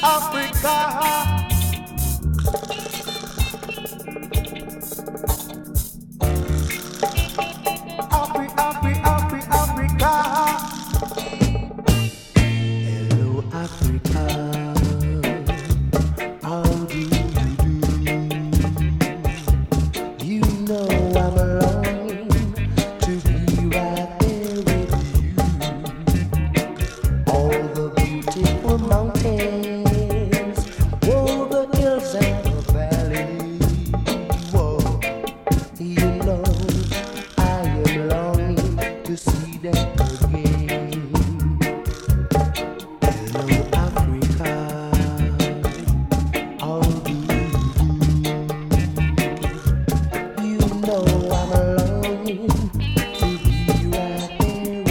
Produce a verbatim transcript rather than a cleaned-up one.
Africa. Afri, Afri, Afri, Africa. Hello, Africa. How do you do? You know I'm longing to be right there with you. All the beautiful mountains, oh, the hills and the valleys. Whoa, you know I am longing to see them again.